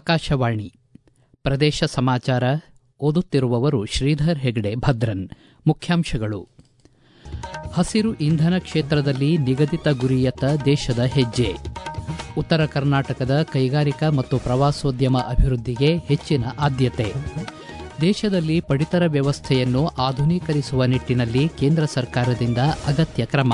ಆಕಾಶವಾಣಿ ಪ್ರದೇಶ ಸಮಾಚಾರ ಓದುತ್ತಿರುವವರು ಶ್ರೀಧರ್ ಹೆಗಡೆ ಭದ್ರನ್. ಮುಖ್ಯಾಂಶಗಳು: ಹಸಿರು ಇಂಧನ ಕ್ಷೇತ್ರದಲ್ಲಿ ನಿಗದಿತ ಗುರಿಯತ್ತ ದೇಶದ ಹೆಜ್ಜೆ. ಉತ್ತರ ಕರ್ನಾಟಕದ ಕೈಗಾರಿಕಾ ಮತ್ತು ಪ್ರವಾಸೋದ್ಯಮ ಅಭಿವೃದ್ಧಿಗೆ ಹೆಚ್ಚಿನ ಆದ್ಯತೆ. ದೇಶದಲ್ಲಿ ಪಡಿತರ ವ್ಯವಸ್ಥೆಯನ್ನು ಆಧುನೀಕರಿಸುವ ನಿಟ್ಟಿನಲ್ಲಿ ಕೇಂದ್ರ ಸರ್ಕಾರದಿಂದ ಅಗತ್ಯ ಕ್ರಮ.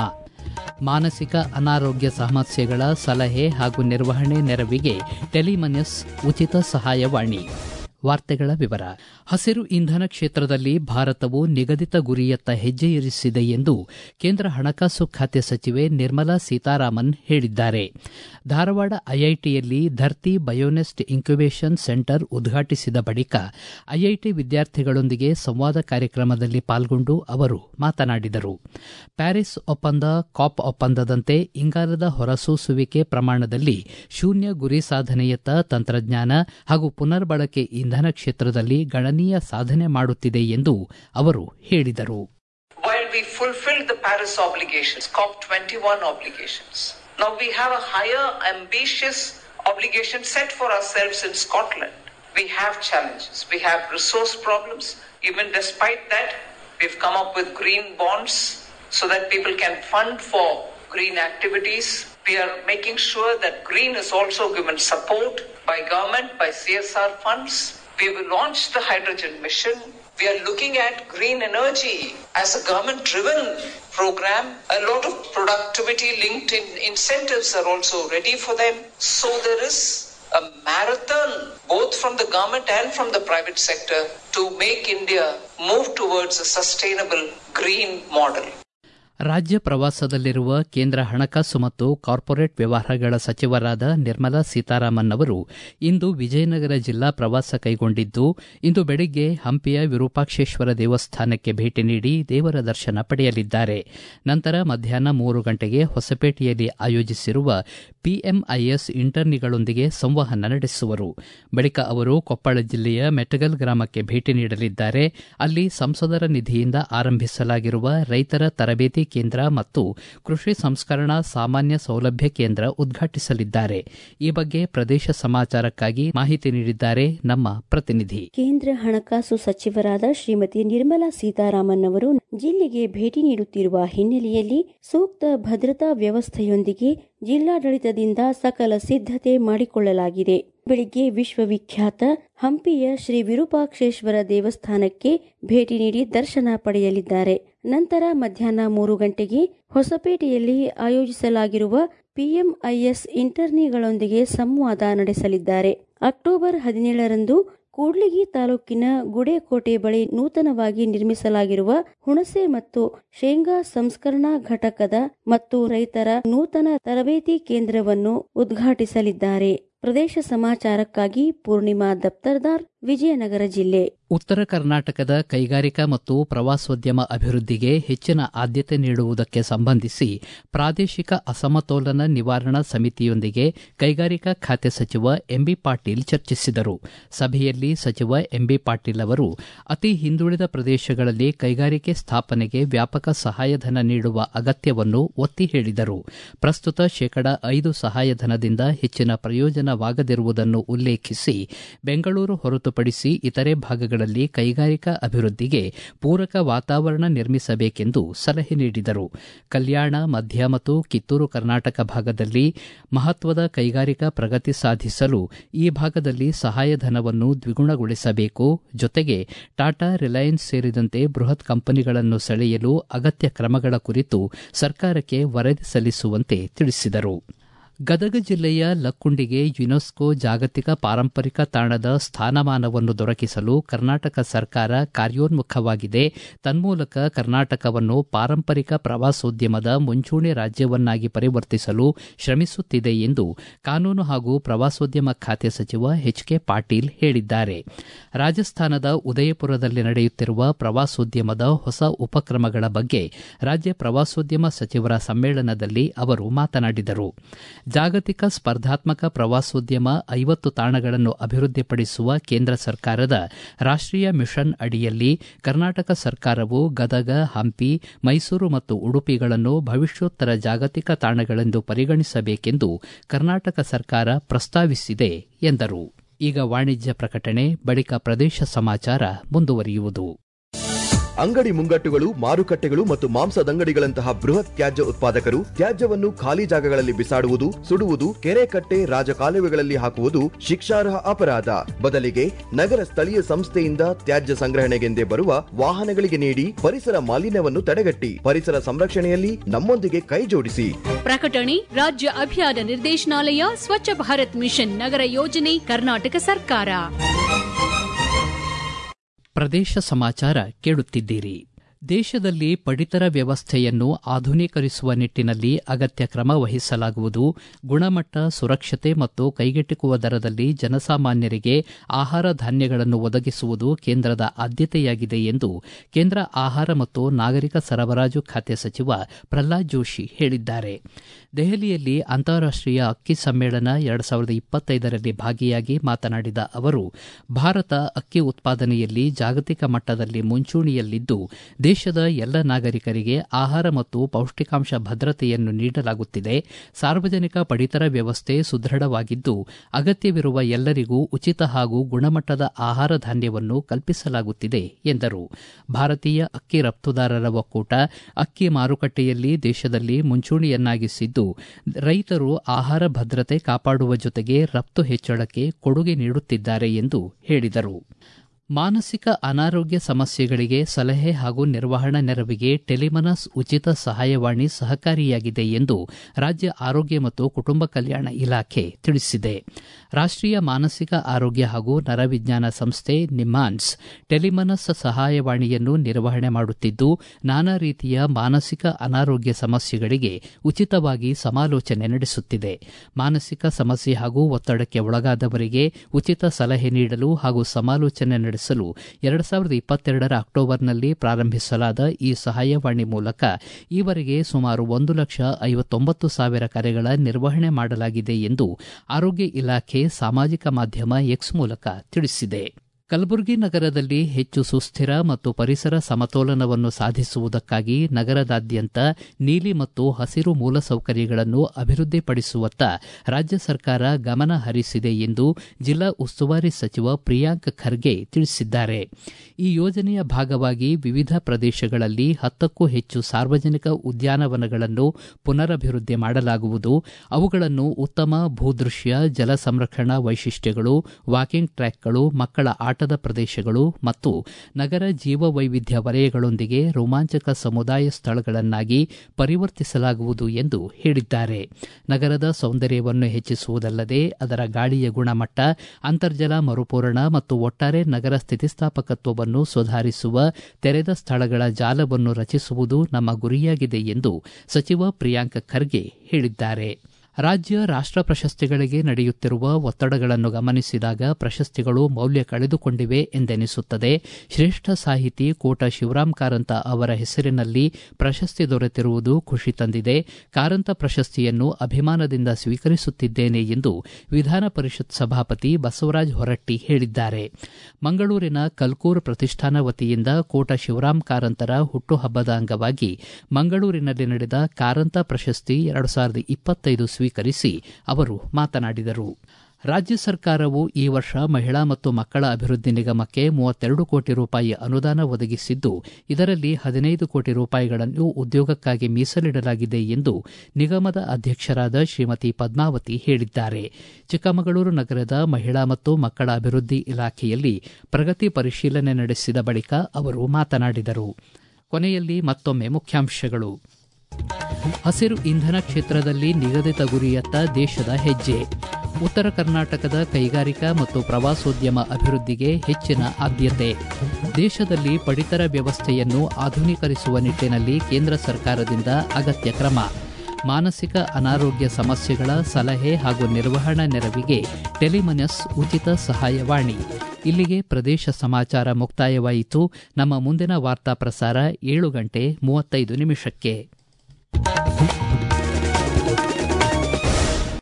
ಮಾನಸಿಕ ಅನಾರೋಗ್ಯ ಸಮಸ್ಯೆಗಳ ಸಲಹೆ ಹಾಗೂ ನಿರ್ವಹಣೆ ನೆರವಿಗೆ ಟೆಲಿಮನಸ್ ಉಚಿತ ಸಹಾಯವಾಣಿ. ವಾರ್ತೆಗಳ ವಿವರ. ಹಸಿರು ಇಂಧನ ಕ್ಷೇತ್ರದಲ್ಲಿ ಭಾರತವು ನಿಗದಿತ ಗುರಿಯತ್ತ ಹೆಜ್ಜೆ ಇರಿಸಿದೆ ಎಂದು ಕೇಂದ್ರ ಹಣಕಾಸು ಖಾತೆ ಸಚಿವೆ ನಿರ್ಮಲಾ ಸೀತಾರಾಮನ್ ಹೇಳಿದ್ದಾರೆ. ಧಾರವಾಡ ಐಐಟಿಯಲ್ಲಿ ಧರ್ತಿ ಬಯೋನೆಸ್ಟ್ ಇನ್ಕ್ಯುಬೇಷನ್ ಸೆಂಟರ್ ಉದ್ಘಾಟಿಸಿದ ಬಳಿಕ ಐಐಟಿ ವಿದ್ಯಾರ್ಥಿಗಳೊಂದಿಗೆ ಸಂವಾದ ಕಾರ್ಯಕ್ರಮದಲ್ಲಿ ಪಾಲ್ಗೊಂಡು ಅವರು ಮಾತನಾಡಿದರು. ಪ್ಯಾರಿಸ್ ಒಪ್ಪಂದ, ಕಾಪ್ ಒಪ್ಪಂದದಂತೆ ಇಂಗಾಲದ ಹೊರಸೂಸುವಿಕೆ ಪ್ರಮಾಣದಲ್ಲಿ ಶೂನ್ಯ ಗುರಿ ಸಾಧನೆಯತ್ತ ತಂತ್ರಜ್ಞಾನ ಹಾಗೂ ಪುನರ್ಬಳಕೆ ಇಂಧನ ಕ್ಷೇತ್ರದಲ್ಲಿ ಗಣನೀಯ ಸಾಧನೆ ಮಾಡುತ್ತಿದೆ ಎಂದು ಅವರು ಹೇಳಿದರು. While we fulfilled the Paris obligations, COP21 obligations, now we have a higher ambitious obligation set for ourselves in Scotland. We have challenges. We have resource problems. Even despite that, we've come up with green bonds so that people can fund for green activities. We are making sure that green is also given support by government, by CSR funds. We will launch the hydrogen mission. We are looking at green energy as a government-driven program. A lot of productivity-linked incentives are also ready for them. So there is a marathon, both from the government and from the private sector, to make India move towards a sustainable green model. ರಾಜ್ಯ ಪ್ರವಾಸದಲ್ಲಿರುವ ಕೇಂದ್ರ ಹಣಕಾಸು ಮತ್ತು corporate ವ್ಯವಹಾರಗಳ ಸಚಿವರಾದ ನಿರ್ಮಲಾ ಸೀತಾರಾಮನ್ ಅವರು ಇಂದು ವಿಜಯನಗರ ಜಿಲ್ಲಾ ಪ್ರವಾಸ ಕೈಗೊಂಡಿದ್ದು, ಇಂದು ಬೆಳಗ್ಗೆ ಹಂಪಿಯ ವಿರೂಪಾಕ್ಷೇಶ್ವರ ದೇವಸ್ಥಾನಕ್ಕೆ ಭೇಟಿ ನೀಡಿ ದೇವರ ದರ್ಶನ ಪಡೆಯಲಿದ್ದಾರೆ. ನಂತರ ಮಧ್ಯಾಹ್ನ 3 ಗಂಟೆಗೆ ಹೊಸಪೇಟೆಯಲ್ಲಿ ಆಯೋಜಿಸಿರುವ ಪಿಎಂಐಎಸ್ ಇಂಟರ್ನಿಗಳೊಂದಿಗೆ ಸಂವಹನ ನಡೆಸುವರು. ಬಳಿಕ ಅವರು ಕೊಪ್ಪಳ ಜಿಲ್ಲೆಯ ಮೆಟಗಲ್ ಗ್ರಾಮಕ್ಕೆ ಭೇಟಿ ನೀಡಲಿದ್ದಾರೆ. ಅಲ್ಲಿ ಸಂಸದರ ನಿಧಿಯಿಂದ ಆರಂಭಿಸಲಾಗಿರುವ ರೈತರ ತರಬೇತಿ ಕೇಂದ್ರ ಮತ್ತು ಕೃಷಿ ಸಂಸ್ಕರಣಾ ಸಾಮಾನ್ಯ ಸೌಲಭ್ಯ ಕೇಂದ್ರ ಉದ್ಘಾಟಿಸಲಿದ್ದಾರೆ. ಈ ಬಗ್ಗೆ ಪ್ರದೇಶ ಸಮಾಚಾರಕ್ಕಾಗಿ ಮಾಹಿತಿ ನೀಡಿದ್ದಾರೆ ನಮ್ಮ ಪ್ರತಿನಿಧಿ. ಕೇಂದ್ರ ಹಣಕಾಸು ಸಚಿವರಾದ ಶ್ರೀಮತಿ ನಿರ್ಮಲಾ ಸೀತಾರಾಮನ್ ಅವರು ಜಿಲ್ಲೆಗೆ ಭೇಟಿ ನೀಡುತ್ತಿರುವ ಹಿನ್ನೆಲೆಯಲ್ಲಿ ಸೂಕ್ತ ಭದ್ರತಾ ವ್ಯವಸ್ಥೆಯೊಂದಿಗೆ ಜಿಲ್ಲಾಡಳಿತದಿಂದ ಸಕಲ ಸಿದ್ಧತೆ ಮಾಡಿಕೊಳ್ಳಲಾಗಿದೆ. ಬೆಳಿಗ್ಗೆ ವಿಶ್ವವಿಖ್ಯಾತ ಹಂಪಿಯ ಶ್ರೀ ವಿರೂಪಾಕ್ಷೇಶ್ವರ ದೇವಸ್ಥಾನಕ್ಕೆ ಭೇಟಿ ನೀಡಿ ದರ್ಶನ ಪಡೆಯಲಿದ್ದಾರೆ. ನಂತರ ಮಧ್ಯಾಹ್ನ 3 ಗಂಟೆಗೆ ಹೊಸಪೇಟೆಯಲ್ಲಿ ಆಯೋಜಿಸಲಾಗಿರುವ ಪಿಎಂಐಎಸ್ ಇಂಟರ್ನಿಗಳೊಂದಿಗೆ ಸಂವಾದ ನಡೆಸಲಿದ್ದಾರೆ. ಅಕ್ಟೋಬರ್ 17ರಂದು ಕೂಡ್ಲಿಗಿ ತಾಲೂಕಿನ ಗುಡೇಕೋಟೆ ಬಳಿ ನೂತನವಾಗಿ ನಿರ್ಮಿಸಲಾಗಿರುವ ಹುಣಸೆ ಮತ್ತು ಶೇಂಗಾ ಸಂಸ್ಕರಣಾ ಘಟಕದ ಮತ್ತು ರೈತರ ನೂತನ ತರಬೇತಿ ಕೇಂದ್ರವನ್ನು ಉದ್ಘಾಟಿಸಲಿದ್ದಾರೆ. ಪ್ರದೇಶ ಸಮಾಚಾರಕ್ಕಾಗಿ ಪೂರ್ಣಿಮಾ ದಫ್ತರ್ದಾರ್, ವಿಜಯನಗರ ಜಿಲ್ಲೆ. ಉತ್ತರ ಕರ್ನಾಟಕದ ಕೈಗಾರಿಕಾ ಮತ್ತು ಪ್ರವಾಸೋದ್ಯಮ ಅಭಿವೃದ್ಧಿಗೆ ಹೆಚ್ಚಿನ ಆದ್ಯತೆ ನೀಡುವುದಕ್ಕೆ ಸಂಬಂಧಿಸಿ ಪ್ರಾದೇಶಿಕ ಅಸಮತೋಲನ ನಿವಾರಣಾ ಸಮಿತಿಯೊಂದಿಗೆ ಕೈಗಾರಿಕಾ ಖಾತೆ ಸಚಿವ ಎಂಬಿ ಪಾಟೀಲ್ ಚರ್ಚಿಸಿದರು. ಸಭೆಯಲ್ಲಿ ಸಚಿವ ಎಂಬಿ ಪಾಟೀಲ್ ಅವರು ಅತಿ ಹಿಂದುಳಿದ ಪ್ರದೇಶಗಳಲ್ಲಿ ಕೈಗಾರಿಕೆ ಸ್ಥಾಪನೆಗೆ ವ್ಯಾಪಕ ಸಹಾಯಧನ ನೀಡುವ ಅಗತ್ಯವನ್ನು ಒತ್ತಿ ಹೇಳಿದರು. ಪ್ರಸ್ತುತ 5% ಸಹಾಯಧನದಿಂದ ಹೆಚ್ಚಿನ ಪ್ರಯೋಜನವಾಗದಿರುವುದನ್ನು ಉಲ್ಲೇಖಿಸಿ ಬೆಂಗಳೂರು ಹೊರತುಪಡಿಸಿ ಇತರೆ ಭಾಗಗಳಲ್ಲಿ ಕೈಗಾರಿಕಾ ಅಭಿವೃದ್ಧಿಗೆ ಪೂರಕ ವಾತಾವರಣ ನಿರ್ಮಿಸಬೇಕೆಂದು ಸಲಹೆ ನೀಡಿದರು. ಕಲ್ಯಾಣ, ಮಧ್ಯ ಮತ್ತು ಕಿತ್ತೂರು ಕರ್ನಾಟಕ ಭಾಗದಲ್ಲಿ ಮಹತ್ವದ ಕೈಗಾರಿಕಾ ಪ್ರಗತಿ ಸಾಧಿಸಲು ಈ ಭಾಗದಲ್ಲಿ ಸಹಾಯಧನವನ್ನು ದ್ವಿಗುಣಗೊಳಿಸಬೇಕು. ಜೊತೆಗೆ ಟಾಟಾ, ರಿಲಯನ್ಸ್ ಸೇರಿದಂತೆ ಬೃಹತ್ ಕಂಪನಿಗಳನ್ನು ಸೆಳೆಯಲು ಅಗತ್ಯ ಕ್ರಮಗಳ ಕುರಿತು ಸರ್ಕಾರಕ್ಕೆ ವರದಿ ಸಲ್ಲಿಸುವಂತೆ ತಿಳಿಸಿದರು. ಗದಗ ಜಿಲ್ಲೆಯ ಲಕ್ಕುಂಡಿಗೆ ಯುನೆಸ್ಕೋ ಜಾಗತಿಕ ಪಾರಂಪರಿಕ ತಾಣದ ಸ್ಥಾನಮಾನವನ್ನು ದೊರಕಿಸಲು ಕರ್ನಾಟಕ ಸರ್ಕಾರ ಕಾರ್ಯೋನ್ಮುಖವಾಗಿದೆ. ತನ್ಮೂಲಕ ಕರ್ನಾಟಕವನ್ನು ಪಾರಂಪರಿಕ ಪ್ರವಾಸೋದ್ಯಮದ ಮುಂಚೂಣಿ ರಾಜ್ಯವನ್ನಾಗಿ ಪರಿವರ್ತಿಸಲು ಶ್ರಮಿಸುತ್ತಿದೆ ಎಂದು ಕಾನೂನು ಹಾಗೂ ಪ್ರವಾಸೋದ್ಯಮ ಖಾತೆ ಸಚಿವ ಎಚ್.ಕೆ. ಪಾಟೀಲ್ ಹೇಳಿದ್ದಾರೆ. ರಾಜಸ್ಥಾನದ ಉದಯಪುರದಲ್ಲಿ ನಡೆಯುತ್ತಿರುವ ಪ್ರವಾಸೋದ್ಯಮದ ಹೊಸ ಉಪಕ್ರಮಗಳ ಬಗ್ಗೆ ರಾಜ್ಯ ಪ್ರವಾಸೋದ್ಯಮ ಸಚಿವರ ಸಮ್ಮೇಳನದಲ್ಲಿ ಅವರು ಮಾತನಾಡಿದರು. ಜಾಗತಿಕ ಸ್ಪರ್ಧಾತ್ಮಕ ಪ್ರವಾಸೋದ್ಯಮ 50 ತಾಣಗಳನ್ನು ಅಭಿವೃದ್ಧಿಪಡಿಸುವ ಕೇಂದ್ರ ಸರ್ಕಾರದ ರಾಷ್ಟೀಯ ಮಿಷನ್ ಅಡಿಯಲ್ಲಿ ಕರ್ನಾಟಕ ಸರ್ಕಾರವು ಗದಗ, ಹಂಪಿ, ಮೈಸೂರು ಮತ್ತು ಉಡುಪಿಗಳನ್ನು ಭವಿಷ್ಯೋತ್ತರ ಜಾಗತಿಕ ತಾಣಗಳೆಂದು ಪರಿಗಣಿಸಬೇಕೆಂದು ಕರ್ನಾಟಕ ಸರ್ಕಾರ ಪ್ರಸ್ತಾವಿಸಿದೆ ಎಂದರು. ಈಗ ವಾಣಿಜ್ಯ ಪ್ರಕಟಣೆ, ಬಳಿಕ ಪ್ರದೇಶ ಸಮಾಚಾರ ಮುಂದುವರಿಯುವುದು. ಅಂಗಡಿ ಮುಂಗಟ್ಟುಗಳು, ಮಾರುಕಟ್ಟೆಗಳು ಮತ್ತು ಮಾಂಸದಂಗಡಿಗಳಂತಹ ಬೃಹತ್ ತ್ಯಾಜ್ಯ ಉತ್ಪಾದಕರು ತ್ಯಾಜ್ಯವನ್ನು ಖಾಲಿ ಜಾಗಗಳಲ್ಲಿ ಬಿಸಾಡುವುದು, ಸುಡುವುದು, ಕೆರೆ ಕಟ್ಟೆ, ರಾಜಕಾಲುವೆಗಳಲ್ಲಿ ಹಾಕುವುದು ಶಿಕ್ಷಾರ್ಹ ಅಪರಾಧ. ಬದಲಿಗೆ ನಗರ ಸ್ಥಳೀಯ ಸಂಸ್ಥೆಯಿಂದ ತ್ಯಾಜ್ಯ ಸಂಗ್ರಹಣೆಗೆಂದೇ ಬರುವ ವಾಹನಗಳಿಗೆ ನೀಡಿ ಪರಿಸರ ಮಾಲಿನ್ಯವನ್ನು ತಡೆಗಟ್ಟಿ ಪರಿಸರ ಸಂರಕ್ಷಣೆಯಲ್ಲಿ ನಮ್ಮೊಂದಿಗೆ ಕೈ ಜೋಡಿಸಿ. ಪ್ರಕಟಣೆ ರಾಜ್ಯ ಅಭಿಯಾನ ನಿರ್ದೇಶನಾಲಯ, ಸ್ವಚ್ಛ ಭಾರತ್ ಮಿಷನ್, ನಗರ ಯೋಜನೆ, ಕರ್ನಾಟಕ ಸರ್ಕಾರ. ಪ್ರದೇಶ ಸಮಾಚಾರ ಕೇಳುತ್ತಿದ್ದೀರಿ. ದೇಶದಲ್ಲಿ ಪಡಿತರ ವ್ಯವಸ್ಥೆಯನ್ನು ಆಧುನೀಕರಿಸುವ ನಿಟ್ಟಿನಲ್ಲಿ ಅಗತ್ಯ ಕ್ರಮ ವಹಿಸಲಾಗುವುದು. ಗುಣಮಟ್ಟ, ಸುರಕ್ಷತೆ ಮತ್ತು ಕೈಗೆಟುಕುವ ದರದಲ್ಲಿ ಜನಸಾಮಾನ್ಯರಿಗೆ ಆಹಾರ ಧಾನ್ಯಗಳನ್ನು ಒದಗಿಸುವುದು ಕೇಂದ್ರದ ಆದ್ಯತೆಯಾಗಿದೆ ಎಂದು ಕೇಂದ್ರ ಆಹಾರ ಮತ್ತು ನಾಗರಿಕ ಸರಬರಾಜು ಖಾತೆ ಸಚಿವ ಪ್ರಹ್ಲಾದ್ ಜೋಶಿ ಹೇಳಿದ್ದಾರೆ. ದೆಹಲಿಯಲ್ಲಿ ಅಂತಾರಾಷ್ಟೀಯ ಅಕ್ಕಿ ಸಮ್ಮೇಳನ 2025ರಲ್ಲಿ ಭಾಗಿಯಾಗಿ ಮಾತನಾಡಿದ ಅವರು, ಭಾರತ ಅಕ್ಕಿ ಉತ್ಪಾದನೆಯಲ್ಲಿ ಜಾಗತಿಕ ಮಟ್ಟದಲ್ಲಿ ಮುಂಚೂಣಿಯಲ್ಲಿದ್ದು ದೇಶದ ಎಲ್ಲ ನಾಗರಿಕರಿಗೆ ಆಹಾರ ಮತ್ತು ಪೌಷ್ಟಿಕಾಂಶ ಭದ್ರತೆಯನ್ನು ನೀಡಲಾಗುತ್ತಿದೆ. ಸಾರ್ವಜನಿಕ ಪಡಿತರ ವ್ಯವಸ್ಥೆ ಸುದೃಢವಾಗಿದ್ದು ಅಗತ್ಯವಿರುವ ಎಲ್ಲರಿಗೂ ಉಚಿತ ಹಾಗೂ ಗುಣಮಟ್ಟದ ಆಹಾರ ಧಾನ್ಯವನ್ನು ಕಲ್ಪಿಸಲಾಗುತ್ತಿದೆ ಎಂದರು. ಭಾರತೀಯ ಅಕ್ಕಿ ರಫ್ತುದಾರರ ಒಕ್ಕೂಟ ಅಕ್ಕಿ ಮಾರುಕಟ್ಟೆಯಲ್ಲಿ ದೇಶದಲ್ಲಿ ಮುಂಚೂಣಿಯನ್ನಾಗಿಸಿದ್ದು ರೈತರು ಆಹಾರ ಭದ್ರತೆ ಕಾಪಾಡುವ ಜೊತೆಗೆ ರಫ್ತು ಹೆಚ್ಚಳಕ್ಕೆ ಕೊಡುಗೆ ನೀಡುತ್ತಿದ್ದಾರೆ ಎಂದು ಹೇಳಿದರು. ಮಾನಸಿಕ ಅನಾರೋಗ್ಯ ಸಮಸ್ಯೆಗಳಿಗೆ ಸಲಹೆ ಹಾಗೂ ನಿರ್ವಹಣಾ ನೆರವಿಗೆ ಟೆಲಿಮನಸ್ ಉಚಿತ ಸಹಾಯವಾಣಿ ಸಹಕಾರಿಯಾಗಿದೆ ಎಂದು ರಾಜ್ಯ ಆರೋಗ್ಯ ಮತ್ತು ಕುಟುಂಬ ಕಲ್ಯಾಣ ಇಲಾಖೆ ತಿಳಿಸಿದೆ. ರಾಷ್ಟೀಯ ಮಾನಸಿಕ ಆರೋಗ್ಯ ಹಾಗೂ ನರವಿಜ್ಞಾನ ಸಂಸ್ಥೆ ನಿಮ್ಹಾನ್ಸ್ ಟೆಲಿಮನಸ್ ಸಹಾಯವಾಣಿಯನ್ನು ನಿರ್ವಹಣೆ ಮಾಡುತ್ತಿದ್ದು ನಾನಾ ರೀತಿಯ ಮಾನಸಿಕ ಅನಾರೋಗ್ಯ ಸಮಸ್ಯೆಗಳಿಗೆ ಉಚಿತವಾಗಿ ಸಮಾಲೋಚನೆ ನಡೆಸುತ್ತಿದೆ. ಮಾನಸಿಕ ಸಮಸ್ಯೆ ಹಾಗೂ ಒತ್ತಡಕ್ಕೆ ಒಳಗಾದವರಿಗೆ ಉಚಿತ ಸಲಹೆ ನೀಡಲು ಹಾಗೂ ಸಮಾಲೋಚನೆ ನಡೆಸಲು 2022ರ ಅಕ್ಟೋಬರ್ನಲ್ಲಿ ಪ್ರಾರಂಭಿಸಲಾದ ಈ ಸಹಾಯವಾಣಿ ಮೂಲಕ ಈವರೆಗೆ ಸುಮಾರು 1,59,000 ಕರೆಗಳ ನಿರ್ವಹಣೆ ಮಾಡಲಾಗಿದೆ ಎಂದು ಆರೋಗ್ಯ ಇಲಾಖೆ ಸಾಮಾಜಿಕ ಮಾಧ್ಯಮ ಎಕ್ಸ್ ಮೂಲಕ ತಿಳಿಸಿದೆ. ಕಲಬುರಗಿ ನಗರದಲ್ಲಿ ಹೆಚ್ಚು ಸುಸ್ಥಿರ ಮತ್ತು ಪರಿಸರ ಸಮತೋಲನವನ್ನು ಸಾಧಿಸುವುದಕ್ಕಾಗಿ ನಗರದಾದ್ಯಂತ ನೀಲಿ ಮತ್ತು ಹಸಿರು ಮೂಲಸೌಕರ್ಯಗಳನ್ನು ಅಭಿವೃದ್ಧಿಪಡಿಸುವತ್ತ ರಾಜ್ಯ ಸರ್ಕಾರ ಗಮನ ಹರಿಸಿದೆ ಎಂದು ಜಿಲ್ಲಾ ಉಸ್ತುವಾರಿ ಸಚಿವ ಪ್ರಿಯಾಂಕ್ ಖರ್ಗೆ ತಿಳಿಸಿದ್ದಾರೆ. ಈ ಯೋಜನೆಯ ಭಾಗವಾಗಿ ವಿವಿಧ ಪ್ರದೇಶಗಳಲ್ಲಿ 10ಕ್ಕೂ ಹೆಚ್ಚು ಸಾರ್ವಜನಿಕ ಉದ್ಯಾನವನಗಳನ್ನು ಪುನರಭಿವೃದ್ಧಿ ಮಾಡಲಾಗುವುದು. ಅವುಗಳನ್ನು ಉತ್ತಮ ಭೂದೃಶ್ಯ, ಜಲ ಸಂರಕ್ಷಣಾ ವೈಶಿಷ್ಟ್ಯಗಳು, ವಾಕಿಂಗ್ ಟ್ರ್ಯಾಕ್ಗಳು, ಮಕ್ಕಳ ಆಟದ ಪ್ರದೇಶಗಳು ಮತ್ತು ನಗರ ಜೀವವೈವಿಧ್ಯ ವಲಯಗಳೊಂದಿಗೆ ರೋಮಾಂಚಕ ಸಮುದಾಯ ಸ್ಥಳಗಳನ್ನಾಗಿ ಪರಿವರ್ತಿಸಲಾಗುವುದು ಎಂದು ಹೇಳಿದ್ದಾರೆ. ನಗರದ ಸೌಂದರ್ಯವನ್ನು ಹೆಚ್ಚಿಸುವುದಲ್ಲದೆ ಅದರ ಗಾಳಿಯ ಗುಣಮಟ್ಟ, ಅಂತರ್ಜಲ ಮರುಪೂರಣ ಮತ್ತು ಒಟ್ಟಾರೆ ನಗರ ಸ್ಥಿತಿಸ್ಥಾಪಕತ್ವವನ್ನು ಸುಧಾರಿಸುವ ತೆರೆದ ಸ್ಥಳಗಳ ಜಾಲವನ್ನು ರಚಿಸುವುದು ನಮ್ಮ ಗುರಿಯಾಗಿದೆ ಎಂದು ಸಚಿವ ಪ್ರಿಯಾಂಕ್ ಖರ್ಗೆ ಹೇಳಿದ್ದಾರೆ. ರಾಜ್ಯ ರಾಷ್ಟ ಪ್ರಶಸ್ತಿಗಳಿಗೆ ನಡೆಯುತ್ತಿರುವ ಒತ್ತಡಗಳನ್ನು ಗಮನಿಸಿದಾಗ ಪ್ರಶಸ್ತಿಗಳು ಮೌಲ್ಯ ಕಳೆದುಕೊಂಡಿವೆ ಎಂದೆನಿಸುತ್ತದೆ. ಶ್ರೇಷ್ಠ ಸಾಹಿತಿ ಕೋಟ ಶಿವರಾಮ್ ಕಾರಂತ ಅವರ ಹೆಸರಿನಲ್ಲಿ ಪ್ರಶಸ್ತಿ ದೊರೆತಿರುವುದು ಖುಷಿ ತಂದಿದೆ. ಕಾರಂತ ಪ್ರಶಸ್ತಿಯನ್ನು ಅಭಿಮಾನದಿಂದ ಸ್ವೀಕರಿಸುತ್ತಿದ್ದೇನೆ ಎಂದು ವಿಧಾನ ಪರಿಷತ್ ಸಭಾಪತಿ ಬಸವರಾಜ ಹೊರಟ್ಟಿ ಹೇಳಿದ್ದಾರೆ. ಮಂಗಳೂರಿನ ಕಲ್ಕೂರ್ ಪ್ರತಿಷ್ಠಾನ ವತಿಯಿಂದ ಕೋಟ ಶಿವರಾಮ್ ಕಾರಂತರ ಹುಟ್ಟುಹಬ್ಬದ ಅಂಗವಾಗಿ ಮಂಗಳೂರಿನಲ್ಲಿ ನಡೆದ ಕಾರಂತ ಪ್ರಶಸ್ತಿ 2025 ಸ್ವೀಕರಿಸಿ ಅವರು ಮಾತನಾಡಿದರು. ರಾಜ್ಯ ಸರ್ಕಾರವು ಈ ವರ್ಷ ಮಹಿಳಾ ಮತ್ತು ಮಕ್ಕಳ ಅಭಿವೃದ್ಧಿ ನಿಗಮಕ್ಕೆ 32 ಕೋಟಿ ರೂಪಾಯಿ ಅನುದಾನ ಒದಗಿಸಿದ್ದು ಇದರಲ್ಲಿ 15 ಕೋಟಿ ರೂಪಾಯಿಗಳನ್ನು ಉದ್ಯೋಗಕ್ಕಾಗಿ ಮೀಸಲಿಡಲಾಗಿದೆ ಎಂದು ನಿಗಮದ ಅಧ್ಯಕ್ಷರಾದ ಶ್ರೀಮತಿ ಪದ್ಮಾವತಿ ಹೇಳಿದ್ದಾರೆ. ಚಿಕ್ಕಮಗಳೂರು ನಗರದ ಮಹಿಳಾ ಮತ್ತು ಮಕ್ಕಳ ಅಭಿವೃದ್ಧಿ ಇಲಾಖೆಯಲ್ಲಿ ಪ್ರಗತಿ ಪರಿಶೀಲನೆ ನಡೆಸಿದ ಬಳಿಕ ಅವರು ಮಾತನಾಡಿದರು. ಕೊನೆಯಲ್ಲಿ ಮತ್ತೊಮ್ಮೆ ಮುಖ್ಯಾಂಶಗಳು. ಹಸಿರು ಇಂಧನ ಕ್ಷೇತ್ರದಲ್ಲಿ ನಿಗದಿತ ಗುರಿಯತ್ತ ದೇಶದ ಹೆಜ್ಜೆ. ಉತ್ತರ ಕರ್ನಾಟಕದ ಕೈಗಾರಿಕಾ ಮತ್ತು ಪ್ರವಾಸೋದ್ಯಮ ಅಭಿವೃದ್ಧಿಗೆ ಹೆಚ್ಚಿನ ಆದ್ಯತೆ. ದೇಶದಲ್ಲಿ ಪಡಿತರ ವ್ಯವಸ್ಥೆಯನ್ನು ಆಧುನೀಕರಿಸುವ ನಿಟ್ಟಿನಲ್ಲಿ ಕೇಂದ್ರ ಸರ್ಕಾರದಿಂದ ಅಗತ್ಯ ಕ್ರಮ. ಮಾನಸಿಕ ಅನಾರೋಗ್ಯ ಸಮಸ್ಯೆಗಳ ಸಲಹೆ ಹಾಗೂ ನಿರ್ವಹಣಾ ನೆರವಿಗೆ ಟೆಲಿಮನಸ್ ಉಚಿತ ಸಹಾಯವಾಣಿ. ಇಲ್ಲಿಗೆ ಪ್ರದೇಶ ಸಮಾಚಾರ ಮುಕ್ತಾಯವಾಯಿತು. ನಮ್ಮ ಮುಂದಿನ ವಾರ್ತಾ ಪ್ರಸಾರ 7:35 ನಿಮಿಷಕ್ಕೆ.